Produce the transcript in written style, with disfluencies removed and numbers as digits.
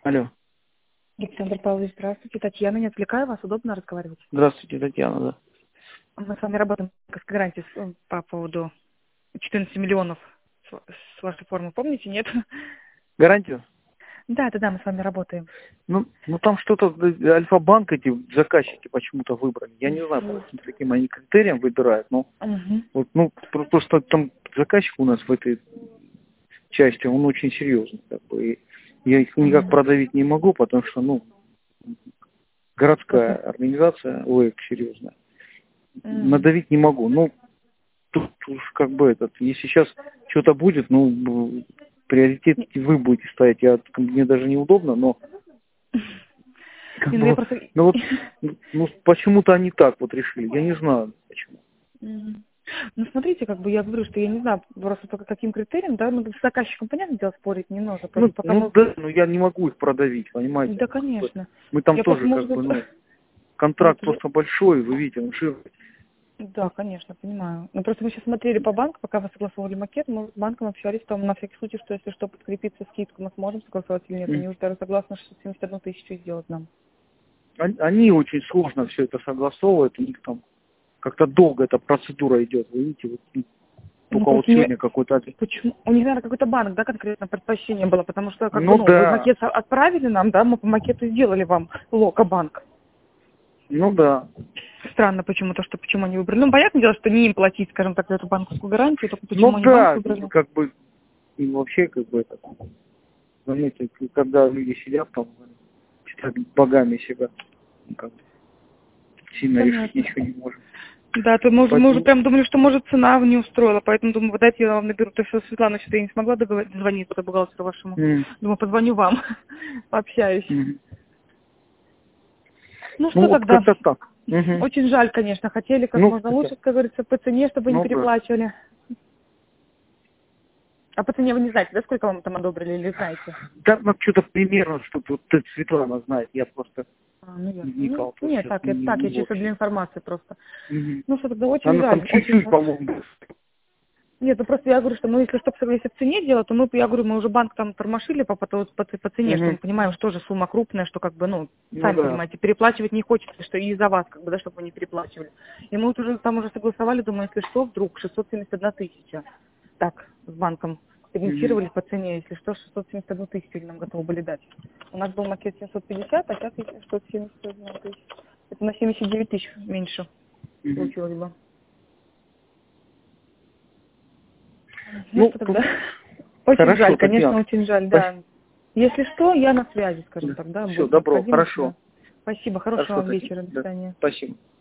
Алло. Александр Павлович, здравствуйте. Татьяна, не отвлекаю вас, удобно разговаривать? Здравствуйте, Татьяна, да. Мы с вами работаем как гарантия по поводу 14 миллионов с вашей формы, помните, нет? Гарантию? Да, мы с вами работаем. Ну там что-то Альфа-банк эти заказчики почему-то выбрали. Я не знаю, по каким они критериям выбирают, но вот, просто там заказчик у нас в этой части, он очень серьезный, как бы, и я их никак продавить не могу, потому что, городская организация, серьезная. Надавить не могу. Тут уж как бы если сейчас что-то будет, приоритет вы будете ставить. Мне даже неудобно, но почему-то они так вот решили. Я не знаю почему. Смотрите, я говорю, что я не знаю просто по каким критериям, да, с заказчиком, понятное дело, спорить не нужно. Но я не могу их продавить, понимаете? Да, конечно. Мы там тоже контракт просто большой, вы видите, он широкий. Да, конечно, понимаю. Но просто мы сейчас смотрели по банку, пока вы согласовывали макет, мы с банком общались, там на всякий случай, что если что, подкрепиться скидку, мы сможем согласовать или нет. Они уже даже согласны 671 тысячу сделать нам. Они очень сложно все это согласовывают, у них там как-то долго эта процедура идет, вы видите, только сегодня какой-то... Почему? У них, наверное, какой-то банк, да, конкретно предпочтение было, потому что вы макет отправили нам, да, мы по макету сделали вам Лока-банк. Да. Странно почему-то, почему они выбрали. Понятное дело, что не им платить, скажем так, за эту банковскую гарантию, только почему они банк выбрали. И вообще, заметьте, когда люди сидят там, богами себя, сильно решить ничего не можем. Да, мы уже прям думали, что, может, цена не устроила, поэтому думаю, дайте я вам наберу. То есть Светлана что-то я не смогла дозвониться до бухгалтеру вашему. Думаю, позвоню вам, пообщаюсь. Что тогда? Так. Очень жаль, конечно. Хотели как можно лучше, как говорится, по цене, чтобы не переплачивали. А по цене вы не знаете, да, сколько вам там одобрили, или знаете? Да, что-то примерно, что-то Светлана знает, я просто не кал. Нет, я чисто для информации просто. Что тогда очень жаль. Она там чуть-чуть, по-моему. Нет, просто я говорю, что, если если в цене дело, то мы уже банк там тормошили по цене, что мы понимаем, что тоже сумма крупная, что сами понимаете, переплачивать не хочется, что и за вас, чтобы вы не переплачивали. И мы уже согласовали, думаю, если что, вдруг 671 тысяча. Так, с банком ориентировались по цене, если что, 671 тысячу нам готовы были дать. У нас был макет 750, а сейчас 671 тысяч. Это на 79 тысяч меньше получилось бы. Тогда очень жаль, конечно, очень жаль, да. Если что, я на связи, скажем так, да. Все, добро, хорошо. Спасибо, хорошего вам вечера, до свидания. Спасибо.